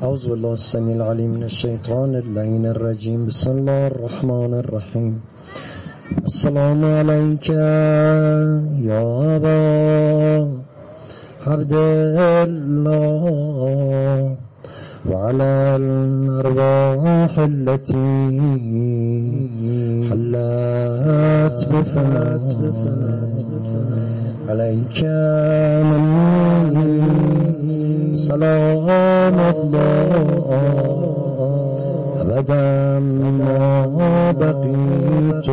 أعوذ بالله السميع العليم من الشيطان اللعين الرجيم. بسم الله الرحمن الرحيم. السلام عليك يا أبا عبد الله وعلى الأرواح التي حلت بفناك عليك مني سلام الله أبدا ما بقيت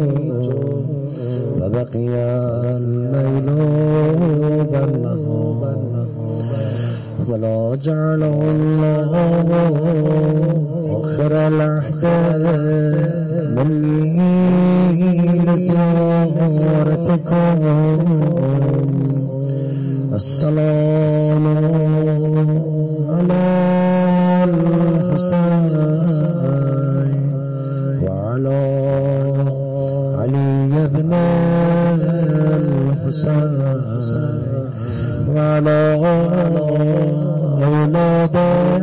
فبقي الليل والنهار ولا جعل الله آخر العهد مني لزيارتكم. السلام على الحسين وعلى علي بن الحسين وعلى أولاد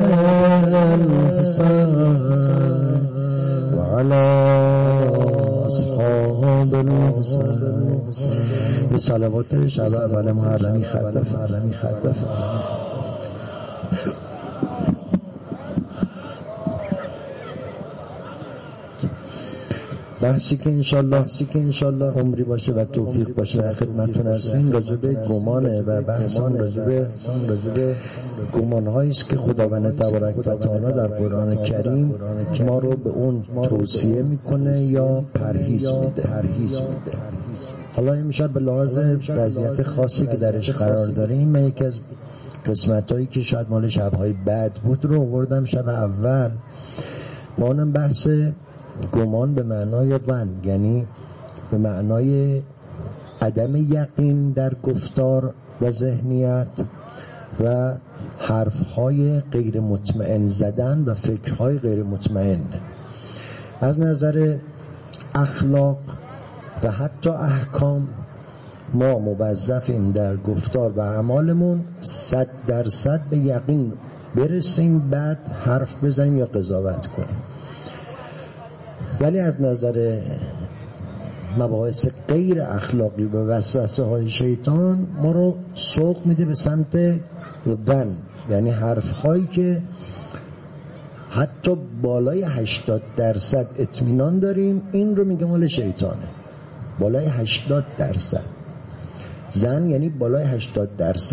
الحسين وعلى أصحاب الحسين بصلوات شب اول محرمی ختم. بحثی که انشالله عمری باشه و توفیق باشه در خدمتتون هستیم راجع به گمانه و بحثان راجع به گمان‌هایی است که خداوند تبارک و تعالی در قرآن کریم ما رو به اون توصیه میکنه یا پرهیز میده. حالا امشب به لحاظ وضعیت خاصی که درش قرار داریم من یکی از قسمت‌هایی که شاید مال شب‌های بعد بود رو آوردم شب اول با اونم بحث گمان به معنای ظن، یعنی به معنای عدم یقین در گفتار و ذهنیت و حرفهای غیر مطمئن زدن و فکرهای غیر مطمئن. از نظر اخلاق و حتی احکام ما موظفیم در گفتار و اعمالمون 100% به یقین برسیم بعد حرف بزنیم یا قضاوت کنیم. ولی از نظر مباحث غیر اخلاقی و وسوسه های شیطان ما رو سوق میده به سمت ظن، یعنی حرف هایی که حتی بالای 80% اطمینان داریم این رو میگه مال شیطانه. بالای 80% ظن یعنی بالای 80%.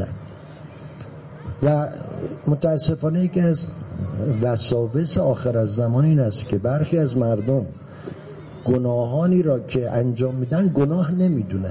و متاسفانه یکی از وساوس آخر از زمان این است که برخی از مردم گناهانی را که انجام میدن گناه نمیدونن،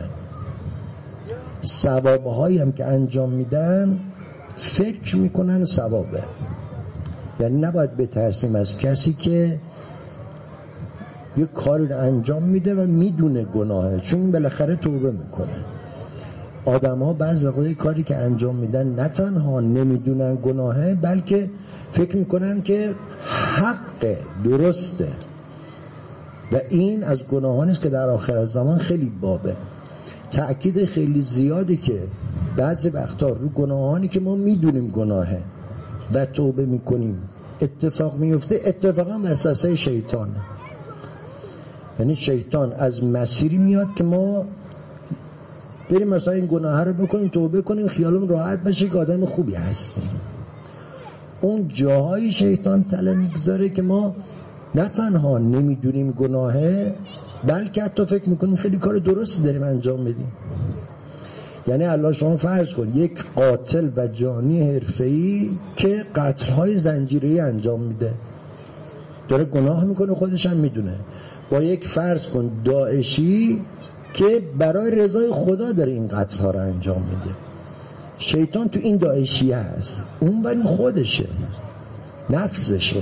ثوابهایی هم که انجام میدن فکر میکنن ثوابه. یعنی نباید بترسیم از کسی که یک کاری رو انجام میده و میدونه گناهه، چون بالاخره توبه میکنه. آدم ها بعضی وقتا کاری که انجام میدن نه تنها نمیدونن گناهه بلکه فکر میکنن که حق درسته و این از گناهانی است که در آخر زمان خیلی بابه. تأکید خیلی زیادی که بعضی وقتا رو گناهانی که ما میدونیم گناهه و توبه میکنیم اتفاق میفته، اتفاقا وسوسه شیطانه. یعنی شیطان از مسیری میاد که ما بریم مثلا این گناه رو بکنیم توبه کنیم خیالمون راحت بشه که آدم خوبی هستیم. اون جاهای شیطان تله میگذاره که ما نه تنها نمیدونیم گناهه بلکه حتی فکر میکنیم خیلی کار درستی داریم انجام بدیم. یعنی الله شما فرض کن یک قاتل و جانی حرفه‌ای که قتل‌های زنجیره‌ای انجام میده داره گناه میکنه خودش هم میدونه، با یک فرض کن داعشی که برای رضای خدا داره این قتل ها رو انجام میده. شیطان تو این داعشیه هست، اون برای خودشه، نفسشه.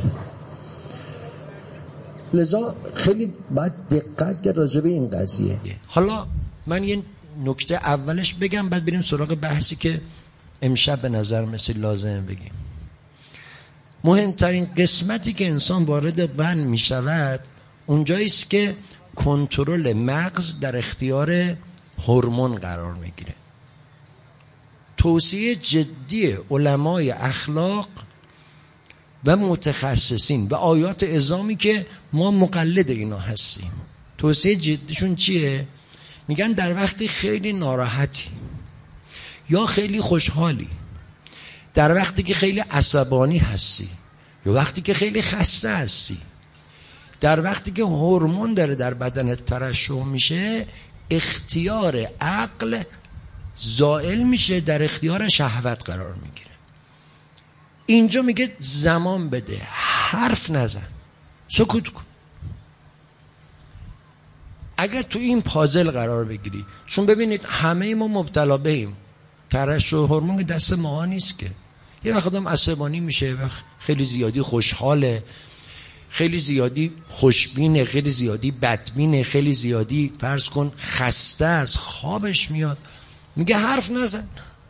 لذا خیلی باید دقت کرد راجع به این قضیه. حالا من یه نکته اولش بگم بعد بریم سراغ بحثی که امشب به نظر مثل لازم بگیم. مهمترین قسمتی که انسان وارد ظن می شود اونجایی است که کنترل مغز در اختیار هورمون قرار میگیره. توصیه جدی علمای اخلاق و متخصصین و آیات اعظامی که ما مقلد اینا هستیم. توصیه جدیشون چیه؟ میگن در وقتی خیلی ناراحتی یا خیلی خوشحالی، در وقتی که خیلی عصبانی هستی یا وقتی که خیلی خسته هستی، در وقتی که هورمون داره در بدنت ترشح میشه، اختیار عقل زائل میشه، در اختیار شهوت قرار میگیره. اینجا میگه زمان بده، حرف نزن، سکوت کن. اگر تو این پازل قرار بگیری، چون ببینید همه ما مبتلا بهیم، ترشح هورمون دست ما نیست که. یه وقت آدم عصبانی میشه، یه وقت خیلی زیادی خوشحاله، خیلی زیادی خوشبینه، خیلی زیادی بدبینه، خیلی زیادی فرض کن خسته است، خوابش میاد. میگه حرف نزن.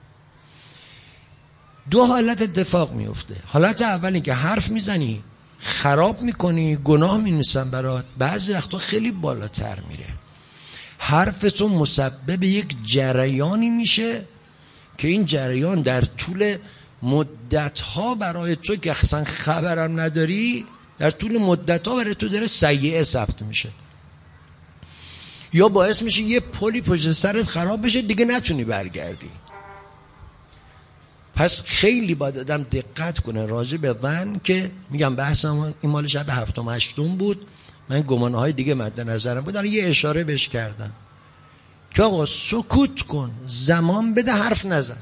دو حالت اتفاق میفته. حالت اولی که حرف میزنی خراب میکنی، گناه مینویسن برات. بعضی وقتا خیلی بالاتر میره، حرفتون مسبب یک جریانی میشه که این جریان در طول مدتها برای تو که اصلا خبرم نداری، در طول مدتها برای تو داره سیئه ثبت میشه، یا باعث میشه یه پلی پشت سرت خراب بشه دیگه نتونی برگردی. پس خیلی باید آدم دقت کنه راجع به ون، که میگم بحثم این مال شب هفتم هشتم بود، من گمانه های دیگه مد نظرم بود، الان یه اشاره بهش کردم که آقا سکوت کن، زمان بده، حرف نزن.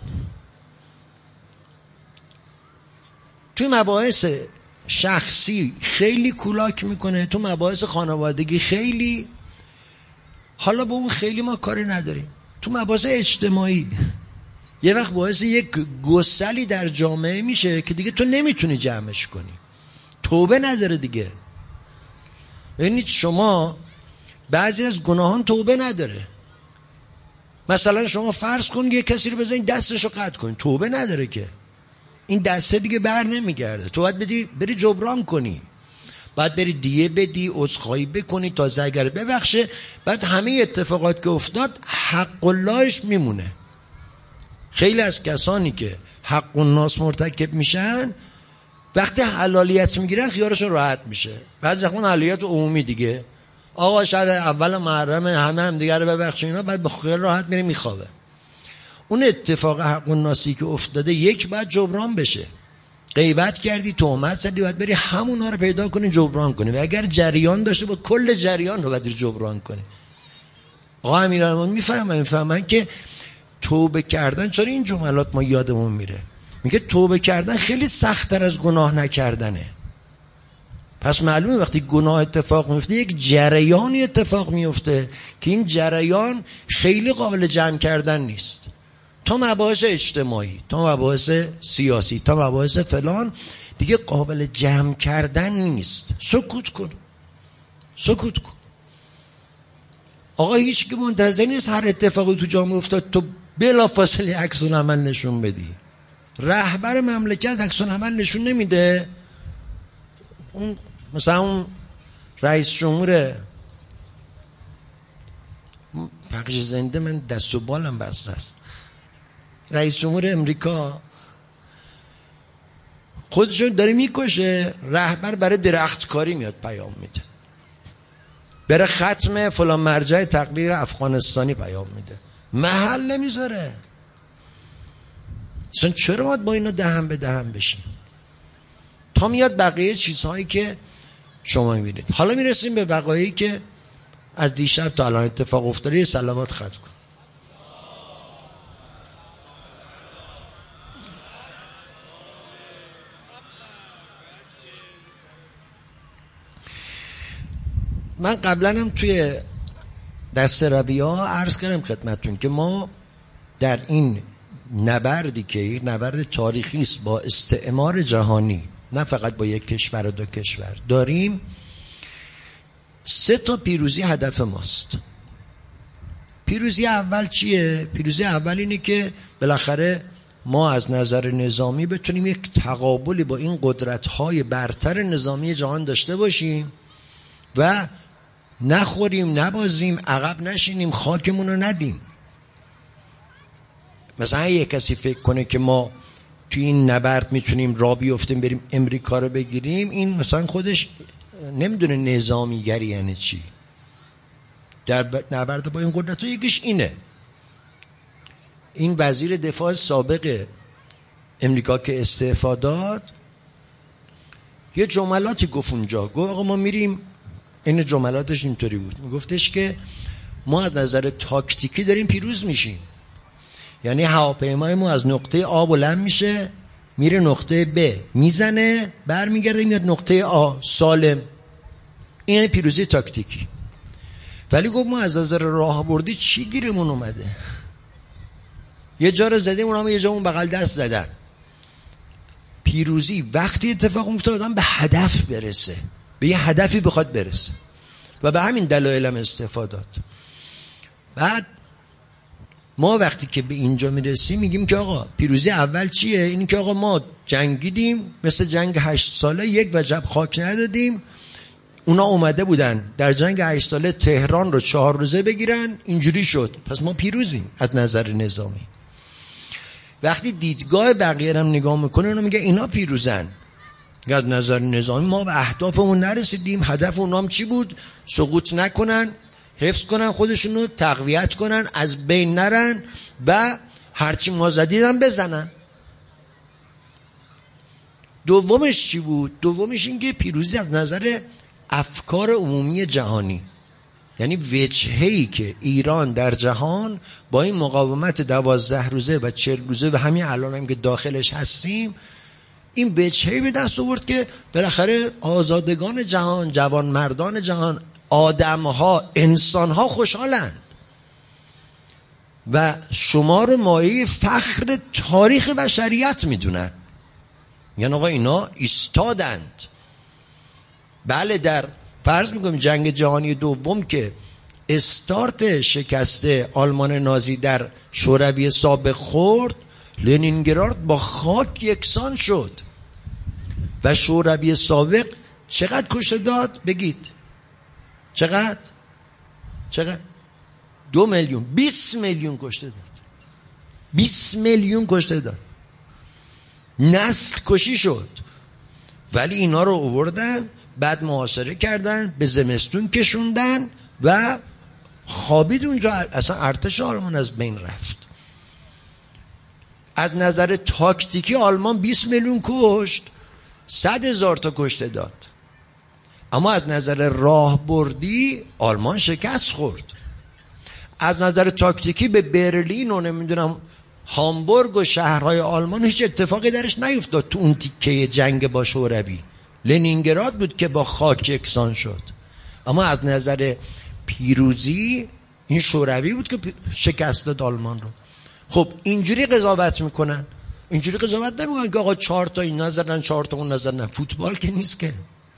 توی مباحث شخصی خیلی کولاک میکنه، تو مباحث خانوادگی خیلی، حالا با اون خیلی ما کاری نداریم. تو مباحث اجتماعی یه وقت باعث یک گسلی در جامعه میشه که دیگه تو نمیتونی جمعش کنی، توبه نداره دیگه. ببینید شما بعضی از گناهان توبه نداره. مثلا شما فرض کن یه کسی رو بزنید دستشو قطع کن، توبه نداره که، این دسته دیگه بر نمیگرده. تو باید بری جبران کنی، باید بری دیه بدی، عذرخواهی بکنی تا اگر ببخشه. بعد همه اتفاقات که افتاد حق اللهش میمونه. خیلی از کسانی که حق الناس مرتکب میشن وقتی حلالیت میگیرن خیالشون راحت میشه. بعد اون حلالیت عمومی دیگه، آقا شب اول محرم همه هم دیگه رو ببخشین اینا، بعد به خیال راحت میره میخوابه. اون اتفاق حق الناسی که افتاده یک بعد جبران بشه. غیبت کردی، تهمت زدی، باید بری همونا رو پیدا کنی جبران کنی، و اگر جریان داشته با کل جریان رو باید جبران کنی. آقا امیرالمومنین میفهمن که توبه کردن، چرا این جملات ما یادمون میره، میگه توبه کردن خیلی سخت‌تر از گناه نکردنه. پس معلومه وقتی گناه اتفاق میفته یک جریانی اتفاق میفته که این جریان خیلی قابل جمع کردن نیست. تا مباحث اجتماعی، تا مباحث سیاسی، تا مباحث فلان دیگه قابل جمع کردن نیست. سکوت کن، سکوت کن. آقا هیچ که منتظر نیست هر اتفاقی تو جامعه افتاد تو بلافاصله عکس العمل نشون بدی. رهبر مملکت عکس العمل نشون نمیده، اون مثلا اون رئیس جمهور پخش زنده، من دست و بالم بسته است، رئیس جمهور امریکا خودشون داره میکشه، رهبر برای درختکاری میاد پیام میده، برای ختم فلان مرجع تقریر افغانستانی پیام میده، محل نمیذاره. اصلا چرا باید با اینا دهن به دهن بشیم؟ تا میاد بقیه چیزهایی که شما میبینید. حالا میرسیم به وقایعی که از دیشب تا الان اتفاق افتاده. صلوات ختم کن. من قبلا هم توی دست ربیه ها عرض کردم خدمتون که ما در این نبردی که این نبرد تاریخی است با استعمار جهانی، نه فقط با یک کشور و دو کشور، داریم 3 تا پیروزی هدف ماست. پیروزی اول چیه؟ پیروزی اول اینه که بالاخره ما از نظر نظامی بتونیم یک تقابلی با این قدرت‌های برتر نظامی جهان داشته باشیم و نخوریم، نبازیم، عقب نشینیم، خاکمون رو ندیم. مثلا یک کسی فکر کنه که ما توی این نبرد میتونیم راه بیفتیم بریم امریکا رو بگیریم، این مثلا خودش نمیدونه نظامیگری یعنی چی. در نبرد با این قدرت ها یکیش اینه. این وزیر دفاع سابق امریکا که استعفا داد یه جملاتی گفت اونجا، گفت آقا ما میریم، این جملاتش اینطوری بود، میگفتش که ما از نظر تاکتیکی داریم پیروز میشیم. یعنی هواپیمای ما از نقطه آ بلند میشه میره نقطه ب، میزنه برمیگرده میاد نقطه آ سالم. این پیروزی تاکتیکی. ولی گفت ما از نظر راهبردی چی گیرمون اومده؟ یه جا رو زدیم اونا یه جا اون بغل دست زدن. پیروزی وقتی اتفاق میفته آدم به هدف برسه، به یه هدفی بخواد برسه و به همین دلایل هم استفاده داد. بعد ما وقتی که به اینجا میرسیم میگیم که آقا پیروزی اول چیه؟ اینی که آقا ما جنگیدیم مثل جنگ 8 ساله، یک وجب خاک ندادیم. اونا اومده بودن در جنگ 8 ساله تهران رو 4 روزه بگیرن، اینجوری شد، پس ما پیروزیم از نظر نظامی. وقتی دیدگاه بقیه هم نگاه میکنه اونا میگه اینا پیروزن. از نظر نظامی ما به اهدافمون نرسیدیم، هدف اونام چی بود؟ سقوط نکنن، حفظ کنن خودشونو، تقویت کنن، از بین نرن و هرچی ما زدیدن بزنن. دومش چی بود؟ دومش این که پیروزی از نظر افکار عمومی جهانی، یعنی وجهه‌ای که ایران در جهان با این مقاومت 12 روزه و 40 روزه و همین الان هم که داخلش هستیم، این وجهه‌ای به دست آورد که بالاخره آزادگان جهان، جوانمردان جهان، آدم‌ها، انسان‌ها خوشحالند و شما رو مایه فخر تاریخ بشریت میدونن. یعنی آقا اینا ایستادند. بله در فرض میکنیم جنگ جهانی دوم که استارت شکست آلمان نازی در شوروی سابق خورد، لنینگراد با خاک یکسان شد و شوروی سابق چقدر کشته داد؟ بگید چقدر؟ 2 میلیون 20 میلیون کشته داد. 20 میلیون کشته داد. نسل کشی شد. ولی اینا رو آوردن، بعد محاصره کردن، به زمستون کشوندن و خوابید اونجا. اصلا ارتش آلمان از بین رفت. از نظر تاکتیکی آلمان 20 میلیون کشت، 100,000 تا کشته داد. اما از نظر راهبردی آلمان شکست خورد. از نظر تاکتیکی به برلین و نمیدونم هامبورگ و شهرهای آلمان هیچ اتفاقی درش نیفتاد. تو اون تیکه جنگ با شوروی لنینگراد بود که با خاک یکسان شد. اما از نظر پیروزی این شوروی بود که شکست داد آلمان رو. خب اینجوری قضاوت میکنن. اینجوری قضاوت نمیکنن که آقا 4 تا این نظرن 4 تا اون نظرن. فوتبال که نیست که.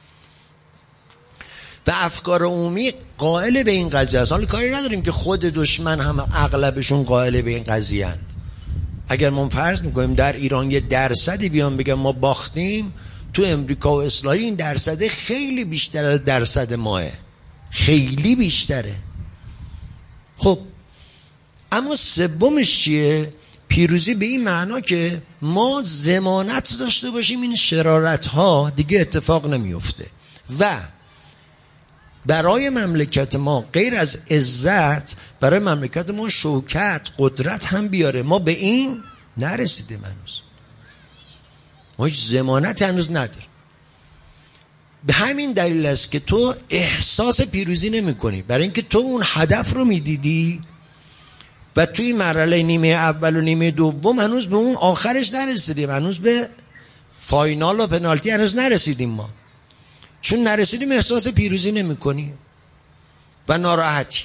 و افکار عمومی قائل به این قضیه است. حالا کاری نداریم که خود دشمن هم اغلبشون قائل به این قضیه هستند. اگر ما فرض میکنیم در ایران یه درصدی بیان بگم ما باختیم، تو امریکا و اسرائیل این درصد خیلی بیشتر از درصد ماه، خیلی بیشتره. خب اما سومش چیه؟ پیروزی به این معنا که ما ضمانت داشته باشیم این شرارت ها دیگه اتفاق نمیفته و برای مملکت ما غیر از عزت، برای مملکت ما شوکت، قدرت هم بیاره. ما به این نرسیدیم هنوز. ما هیچ ضمانت هنوز نداریم. به همین دلیل است که تو احساس پیروزی نمی کنی، برای اینکه تو اون هدف رو میدیدی و توی مرحله نیمه اول و نیمه دوم هنوز به اون آخرش نرسیدیم، هنوز به فاینال و پنالتی هنوز نرسیدیم. ما چون نرسیدیم احساس پیروزی نمی کنی و ناراحتی.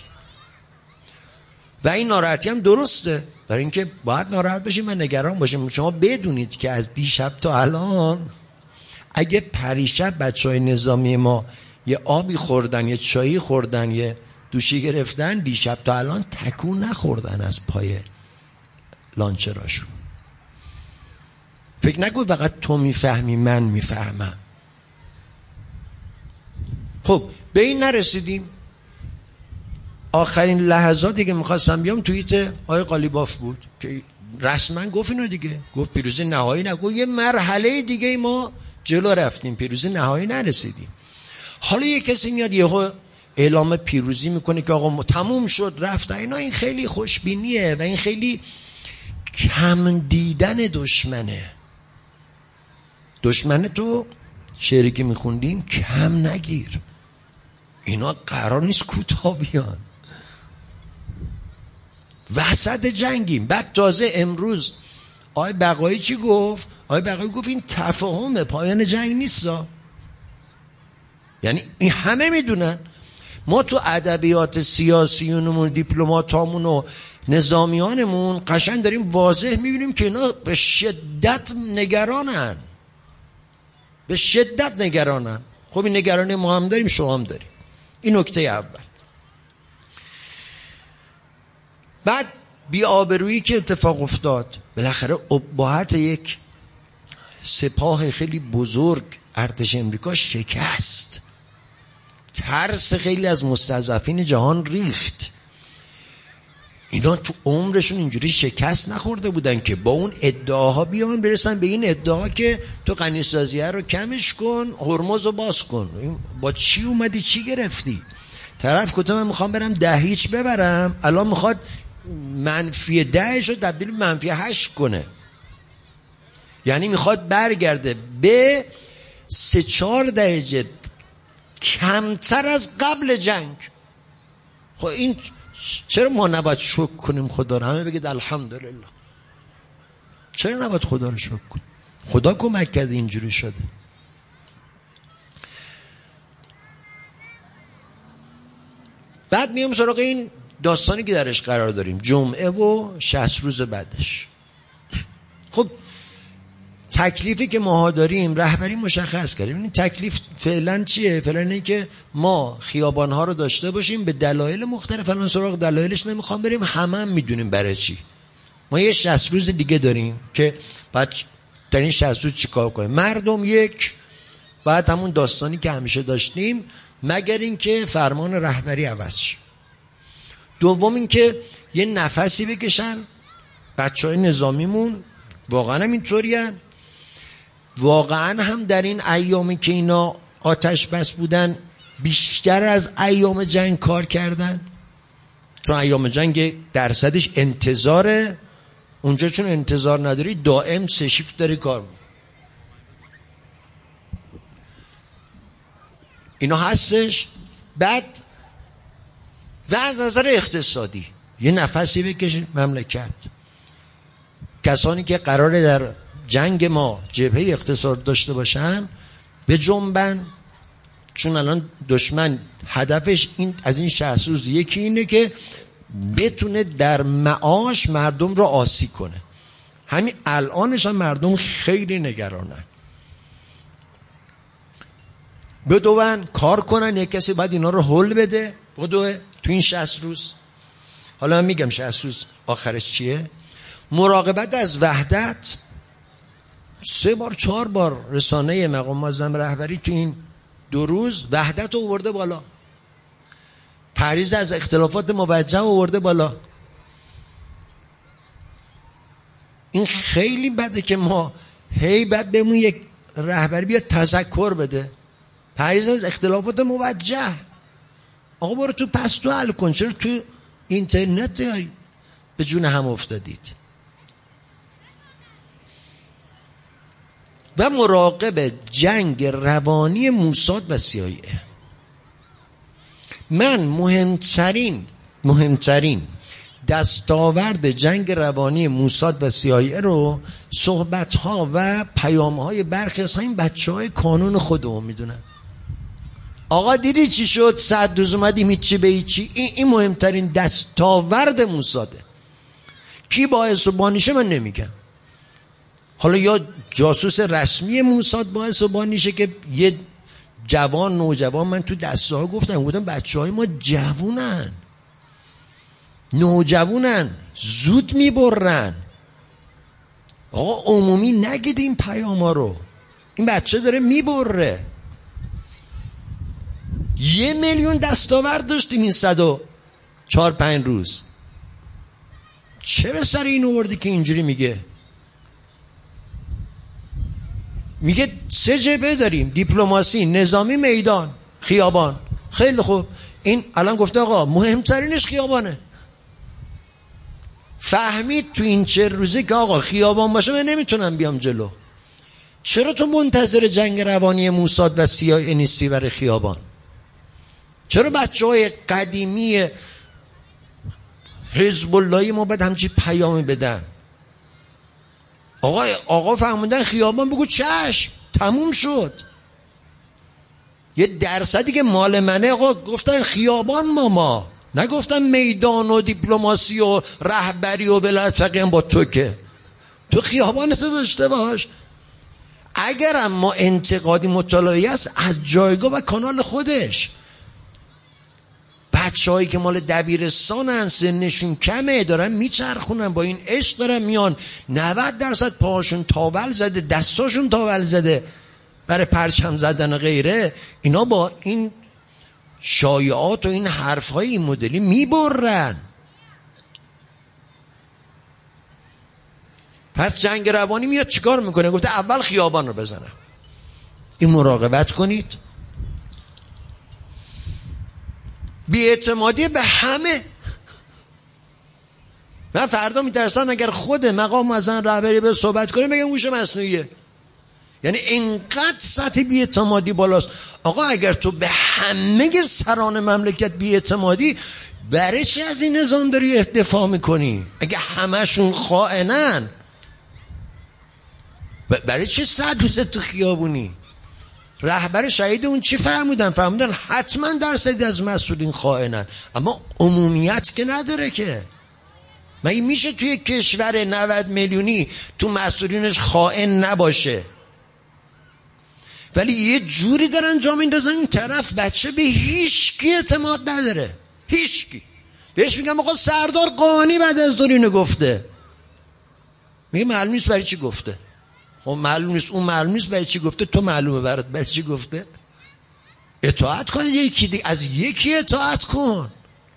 و این ناراحتی هم درسته، برای اینکه باید ناراحت باشیم و نگران باشیم. شما بدونید که از دیشب تا الان اگه پریشب بچهای نظامی ما یه آبی خوردن، یه چایی خوردن، یه دوشی گرفتن، دیشب تا الان تکون نخوردن از پای لانچراشون. فکر نکن فقط تو میفهمی من میفهمم. خب به این نرسیدیم. آخرین لحظاتی که میخواستم بیام توییت آقای قالیباف بود که رسما گفت اینو دیگه، گفت پیروزی نهایی نه، گفت یه مرحله دیگه ما جلو رفتیم، پیروزی نهایی نرسیدیم. حالا یه کسی میاد یهو اعلام پیروزی میکنه که آقا تموم شد رفت اینا، این خیلی خوشبینیه و این خیلی کم دیدن دشمنه. دشمن تو شعری که میخوندیم کم نگیر، اینا قرار نیست کوتاه بیان، وسط جنگیم. بعد تازه امروز آقای بقایی چی گفت؟ آقای بقایی گفت این تفاهم پایان جنگ نیستا. یعنی این همه میدونن، ما تو ادبیات سیاسیونمون، دیپلماتامون و نظامیانمون قشنگ داریم واضح میبینیم که اینا به شدت نگرانن، به شدت نگرانن. خب این نگرانی ما هم داریم، شما هم داریم. این نکته اول. بعد بی‌آبرویی که اتفاق افتاد، بالاخره ابهت یک سپاه خیلی بزرگ ارتش امریکا شکست، ترس خیلی از مستضعفین جهان ریخت. اینا تو عمرشون اینجوری شکست نخورده بودن که با اون ادعاها بیان برسن به این ادعا که تو غنی‌سازیه رو کمش کن، هرمز رو باز کن. با چی اومدی چی گرفتی؟ طرف گفت من میخوام برم 10-0 ببرم، الان میخواد -10 رو تبدیل به -8 کنه. یعنی میخواد برگرده به 3-4 درجه کمتر از قبل جنگ. خب این چرا ما نباید شکر کنیم خدا رو؟ همه بگید الحمدلله. چرا نباید خدا رو شکر کنیم؟ خدا کمک کرده اینجوری شده. بعد میام سراغ این داستانی که درش قرار داریم، جمعه و 60 روز بعدش. خب تکلیفی که ماها داریم رهبری مشخص کردیم. این تکلیف فعلا چیه؟ فعلا اینه که ما خیابان‌ها رو داشته باشیم، به دلایل مختلف، الان سراغ دلایلش نمیخوام بریم، همه میدونیم برای چی. ما یه 60 روز دیگه داریم که بعد در این 60 روز چیکار کنیم. مردم یک، بعد همون داستانی که همیشه داشتیم، مگر اینکه فرمان رهبری عوض شه. دوم اینکه یه نفسی بکشن بچهای نظامیمون، واقعا هم اینطورین، واقعا هم در این ایامی که اینا آتش بس بودن بیشتر از ایام جنگ کار کردن. چون ایام جنگ درصدش انتظاره، اونجا چون انتظار نداری دائم 3 شیفت داری کار میکنی. اینا هستش. بعد و از نظر اقتصادی یه نفسی بکشید مملکت، کسانی که قراره در جنگ ما جبهه اقتصاد داشته باشن به جنبن، چون الان دشمن هدفش این از این 60 روز یکی اینه که بتونه در معاش مردم رو آسی کنه. همین الانش هم مردم خیلی نگرانن. بدون کار کنن، یک کسی باید اینا رو حل بده، بدوه تو این 60 روز. حالا من میگم 60 روز آخرش چیه؟ مراقبت از وحدت. 3-4 بار رسانه مقام معظم رهبری تو این 2 روز وحدت رو آورده بالا، پریز از اختلافات موجه آورده بالا. این خیلی بده که ما هی بعد بهمون یک رهبری بیاد تذکر بده، پریز از اختلافات موجه. آقا برو تو پستو حل کن، چرا تو اینترنت به جون هم افتادید؟ و مراقب جنگ روانی موساد و CIA. من مهمترین دستاورد جنگ روانی موساد و CIA رو صحبت‌ها و پیام‌های برخی از این بچه‌های کانون خودمون میدونن. آقا دیدی چی شد؟ 100 روز اومدیم هیچی به هیچی. این مهمترین دستاورد موساده. کی باعث و بانیشه من نمیگم. حالا یا جاسوس رسمی موساد باعث و بانیشه که یه جوان نوجوان، من تو دسته‌ها گفتم بچه‌های ما جوونن، نوجوانن، زود میبرن. آقا عمومی نگید این پیاما رو، این بچه داره میبره. 1 میلیون دستاورد داشتیم این 104-5 روز. چه به سر این آوردی که اینجوری میگه؟ میگه 3 جبهه داریم، دیپلماسی، نظامی، میدان، خیابان. خیلی خوب، این الان گفته آقا مهمترینش خیابانه. فهمید تو این 40 روزه که آقا خیابان باشه من نمیتونم بیام جلو. چرا تو منتظر جنگ روانی موساد و CIA نیستی برای خیابان؟ چرا بچه‌های قدیمی حزب اللهی ما باید همچی پیامی بدن؟ آقا فهمیدن خیابان، بگو چشم، تموم شد. یه درصدی که مال منه آقا گفتن خیابان، ما نگفتن میدان و دیپلماسی و رهبری و ولایت فقیه با تو، که تو خیابانت داشته باش. اگرم ما انتقادی مطالعی است از جایگاه و کانال خودش. بچه‌هایی که مال دبیرستانن، سنشون کمه، دارن میچرخونن، با این عشق دارن میان، 90% پاهاشون تاول زده، دستاشون تاول زده برای پرچم زدن و غیره. اینا با این شایعات و این حرف‌های این مدلی میبرن. پس جنگ روانی میاد چیکار میکنه؟ گفته اول خیابان رو بزنم. این مراقبت کنید. بی‌اعتمادی به همه. من فردا میترسم اگر خود مقام مثلا رهبری به صحبت کنه بگم هوش مصنوعیه. یعنی اینقدر سطح بی‌اعتمادی بالاست. آقا اگر تو به همه سران مملکت بی‌اعتمادی، برای چی از این نظام داری دفاع میکنی؟ اگه همشون خائنن، برای چی 100 روز تو خیابونی؟ رهبر شهید اون چی فرمودن حتما درصدی از مسئولین خائنن، اما عمومیت که نداره که. مگه میشه توی کشور 90 میلیونی تو مسئولینش خائن نباشه؟ ولی یه جوری دارن جا میندازن این طرف بچه به هیچ کی اعتماد نداره، هیچ کی. بهش میگم آقا سردار قانی بعد از دور اینو گفته، میگه معلوم نیست برای چی گفته. خب معلوم نیست، اون معلوم نیست برای چی گفته، تو معلومه برات برای چی گفته. اطاعت کن، از یکی اطاعت کن.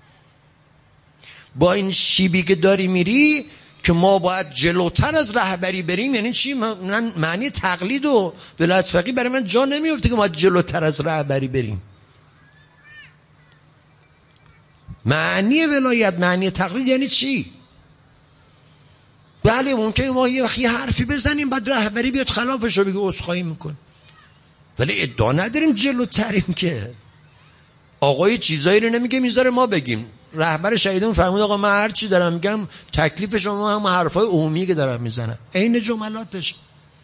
با این شیبی که داری میری که ما باید جلوتر از رهبری بریم، یعنی چی؟ من معنی تقلید و ولایت فقیه برای من جا نمیفته که ما جلوتر از رهبری بریم. معنی ولایت، معنی تقلید یعنی چی؟ بله ممکنه ما یه وقتی حرفی بزنیم بعد رهبری بیاد خلافش رو بگه عذرخواهی میکن، ولی ادعا نداریم جلوتریم که. آقای چیزایی رو نمیگه میذاره ما بگیم. رهبر شهیدان فرمود آقا من هر چی دارم میگم تکلیف شما هم حرفای عمومی که دارم میزنم، عین جملاتش.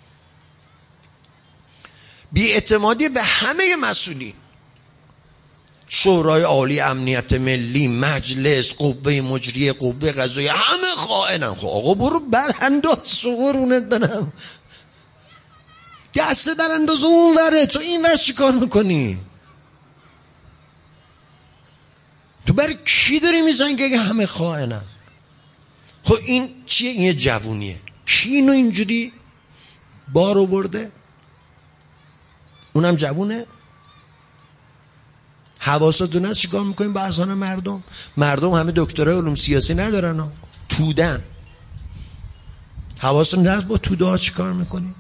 بی‌اعتمادی به همه مسئولین، شورای عالی امنیت ملی، مجلس، قوه مجریه، قوه قضاییه، همه خائنن. خب آقا برو برانداز سقورونت دارم، دسته برانداز اون وره، تو این ور چی کار میکنی؟ تو برای کی داری میزنی که همه خائنن؟ خب این چیه؟ این جوونیه. کی اینو اینجوری بار آورده؟ اونم جوونه. حواستون هست چیکار میکنیم با اذهان مردم همه دکترای علوم سیاسی ندارن، تودن. حواستون هست با توده ها چیکار میکنیم؟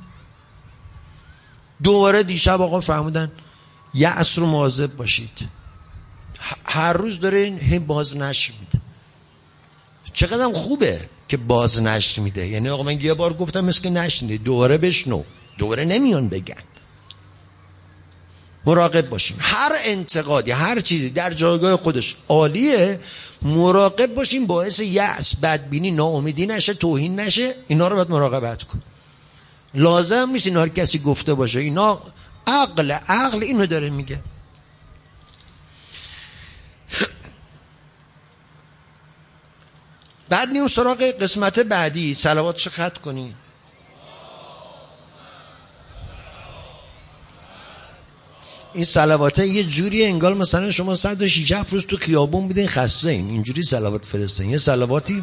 دوباره دیشب آقا فرمودن یأس رو مواظب باشید. هر روز داره این باز نشر میده. چقدر خوبه که باز نشر میده. یعنی آقا من یه بار گفتم مثل که نشنیدی، دوباره بشنو، دوباره نمیان بگن. مراقب باشیم. هر انتقادی، هر چیزی در جایگاه خودش عالیه، مراقب باشیم باعث یأس، بدبینی، ناامیدی نشه، توهین نشه. اینا رو باید مراقبت کن. لازم نیست اینا رو کسی گفته باشه. اینا عقل اینو داره میگه. بعد میون سراغ قسمت بعدی. صلوات چه خط کنی؟ این صلواته یه جوری انگار مثلا شما 106 روز تو خیابون بودین خسته این اینجوری صلوات فرستین. یه صلواتی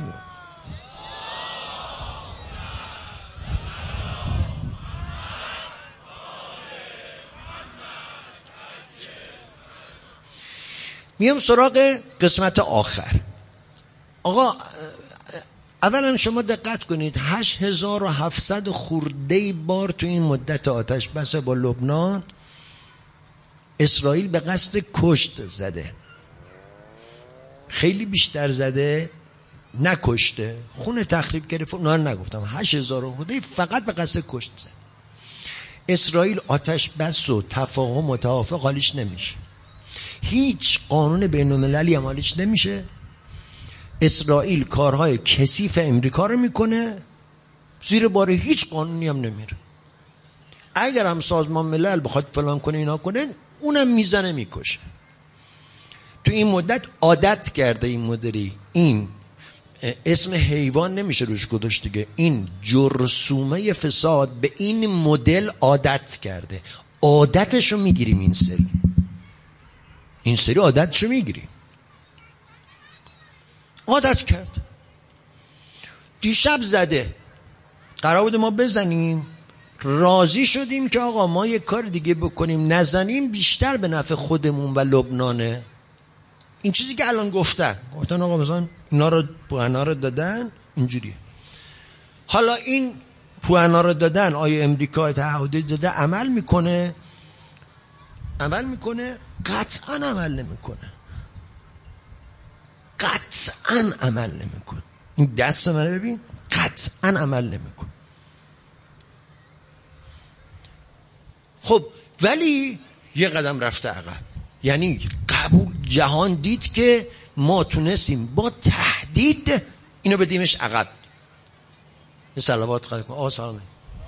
میام سراغ قسمت آخر. آقا اولا شما دقت کنید 8700 خورده بار تو این مدت آتش بس با لبنان اسرائیل به قصد کشت زده، خیلی بیشتر زده، نکشته، خونه تخریب گرفت. اونا نگفتم 8000 خورده فقط به قصد کشت زده. اسرائیل آتش بس و تفاهم و توافق حالیش نمیشه، هیچ قانون بین المللی هم حالیش نمیشه. اسرائیل کارهای کثیف امریکا رو میکنه، زیر بار هیچ قانونی هم نمیره. اگر هم سازمان ملل بخواد فلان کنه اینا کنه، اونم میزنه میکشه. تو این مدت عادت کرده این مدیری، این اسم حیوان نمیشه روش گذاشت دیگه، این جرثومه فساد به این مدل عادت کرده. عادتشو میگیریم این سری عادتشو میگیریم. عادت کرد. دیشب زده، قرار بود ما بزنیم، راضی شدیم که آقا ما یک کار دیگه بکنیم، نزنیم، بیشتر به نفع خودمون و لبنانه. این چیزی که الان گفتن آقا مثلا اینا رو پوانا رو دادن اینجوریه. حالا این پوانا رو دادن، آیا امریکا تعهدی داده عمل میکنه؟ قطعا عمل نمیکنه. این دست منو ببین، قطعا عمل نمیکنه. خب ولی یه قدم رفته عقب، یعنی قبول جهان دید که ما تونستیم با تهدید اینو بدیمش عقب. یه صلوات خواهی کن. آقا سلامه.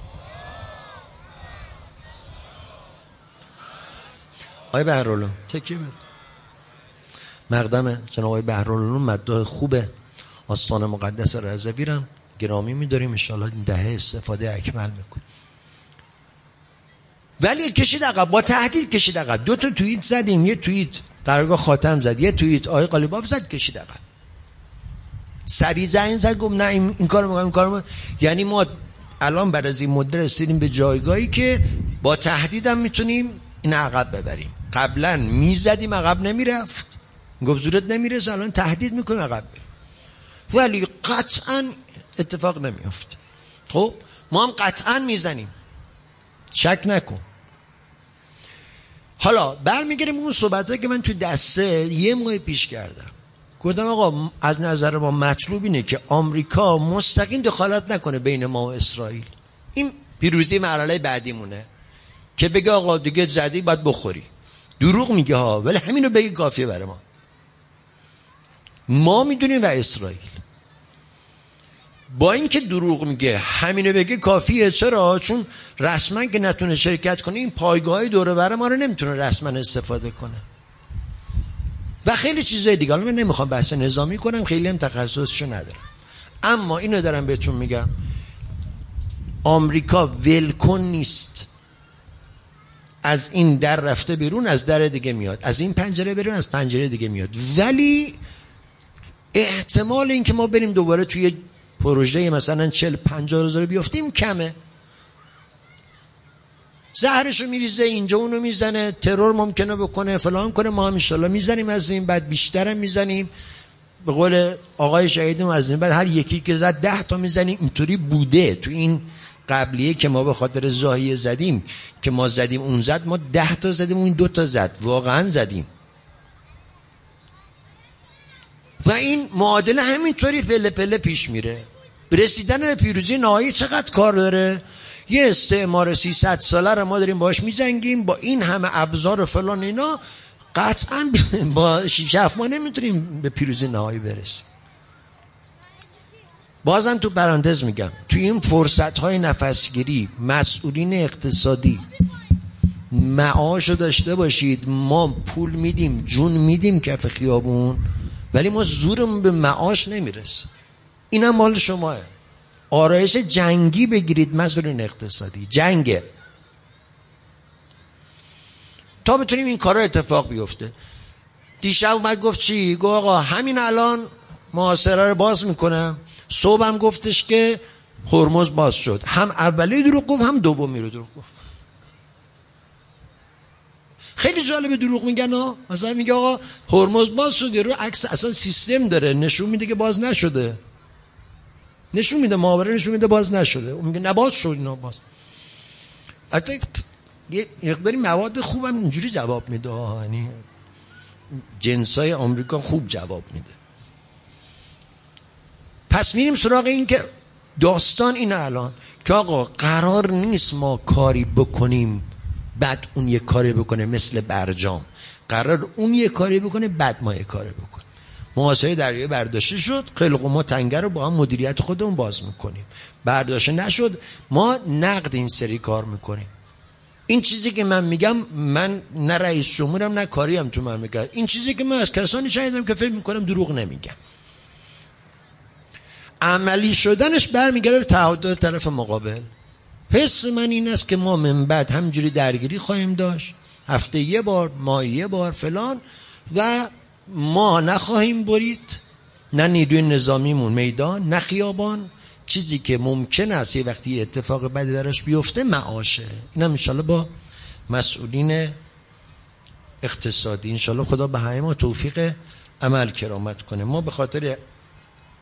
آقای بهرالعلوم تکیه بید. مقدم جناب آقای بهرالعلوم مداح خوبه، آستان مقدس رضوی رو گرامی می‌داریم، ان شاءالله این دهه استفاده اکمل میکنیم. ولی کشید عقب، با تهدید کشید عقب. 2 تا توییت زدیم، یه توییت درگاه خاتم زد، یه توییت آقای قالیباف زد، کشید عقب. سریع زنگ زد گفت نه این کارو می‌کنم. یعنی ما الان بعد از این مدت رسیدیم به جایگاهی که با تهدیدم میتونیم این عقب ببریم. قبلا میزدیم عقب نمیرفت، گفت زورت نمیرسه، الان تهدید میکنه عقب بریم. ولی قطعا اتفاق نمیافت. خب ما هم قطعا میزنیم، شک نکن. حالا برمیگردیم اون صحبتایی که من تو دسته یه ماه پیش کردم. گفتم آقا از نظر ما مطلوب اینه که آمریکا مستقیم دخالت نکنه بین ما و اسرائیل. این پیروزی مرحله بعدیمونه که بگه آقا دیگه زدی باید بخوری. دروغ میگه ها، ولی همینو بگه کافیه برای ما میدونیم و اسرائیل. با اینکه دروغ میگه همینو بگه کافیه. چرا؟ چون رسما که نتونه شرکت کنه، این پایگاه‌های دوره بر ما رو نمیتونه رسما استفاده کنه و خیلی چیزای دیگه. حالا من نمیخوام بحث نظامی کنم، خیلی هم تخصصشو ندارم، اما اینو دارم بهتون میگم، آمریکا ولکن نیست. از این در رفته بیرون، از در دیگه میاد، از این پنجره بیرون، از پنجره دیگه میاد. ولی احتمال این که ما بریم دوباره توی پروژه مثلا 40-50 هزار بیافتیم کمه. زهرشو میریزه اینجا، اونو میزنه، ترور ممکنه بکنه، فلان کنه. ما هم انشالله میزنیم از این بعد، بیشترم میزنیم. به قول آقای شهیدم از این بعد هر یکی که زد 10 تا میزنیم. اینطوری بوده تو این قبلیه که ما به خاطر زاهیه زدیم، که ما زدیم اون زد، ما 10 تا زدیم اون 2 تا زد، واقعا زدیم. و این معادله همینطوری پله پله پیش میره. رسیدن به پیروزی نهایی چقدر کار داره؟ یه استعمار 300 ساله رو ما داریم باش میجنگیم، با این همه ابزار و فلان اینا، قطعا با 6 ماه نمیتونیم به پیروزی نهایی برسیم. بازم تو پرانتز میگم، تو این فرصت های نفسگیری مسئولین اقتصادی معاشو داشته باشید. ما پول میدیم، جون میدیم کف خیابون، ولی ما زورمون به معاش نمیرسه. اینم مال شماه. آرایش جنگی بگیرید مسئولین اقتصادی، جنگه، تا بتونیم این کارا اتفاق بیفته. دیشب اومد گفت چی؟ گفت آقا همین الان محاصره رو باز میکنم. صبح هم گفتش که هرمز باز شد. هم اولی دروغ گفت، هم دومی رو دروغ گفت. خیلی جالبه دروغ میگن ها. مثلا میگه آقا هرمز باز شد، رو عکس اصلا سیستم داره نشون میده که باز نشده. نشون میده، ماهواره نشون میده باز نشده، اون میگه نه باز شد. اینا باز حتی یه مقداری مواد خوبم اینجوری جواب میده، یعنی جنسای آمریکا خوب جواب میده. پس میریم سراغ این که داستان این الان که آقا قرار نیست ما کاری بکنیم بعد اون یه کاری بکنه مثل برجام، قرار اون یه کاری بکنه بعد ما یه کاری بکنیم. محاصره دریایی برداشته شد، خیلی خوب، ما تنگه رو با هم مدیریت خودمون باز میکنیم. برداشته نشد، ما نقد این سری کار میکنیم. این چیزی که من میگم، من نه رئیس جمهورم نه کاریم تو مملکت، این چیزی که من از کسانی شنیدم که فکر میکنم دروغ نمیگم. عملی شدنش برمیگرده به تعهدات طرف مقابل. حس من این است که ما من بعد همجوری درگیری خواهیم داشت، هفته یه بار، ماه یه بار فلان، و ما نخواهیم برید، نه نیروی نظامیمون میدان، نه خیابان. چیزی که ممکن است یه وقتی اتفاق بدی درش بیفته معاشه. اینم انشالله با مسئولین اقتصادی، انشالله خدا به همه ما توفیق عمل کرامت کنه. ما به خاطر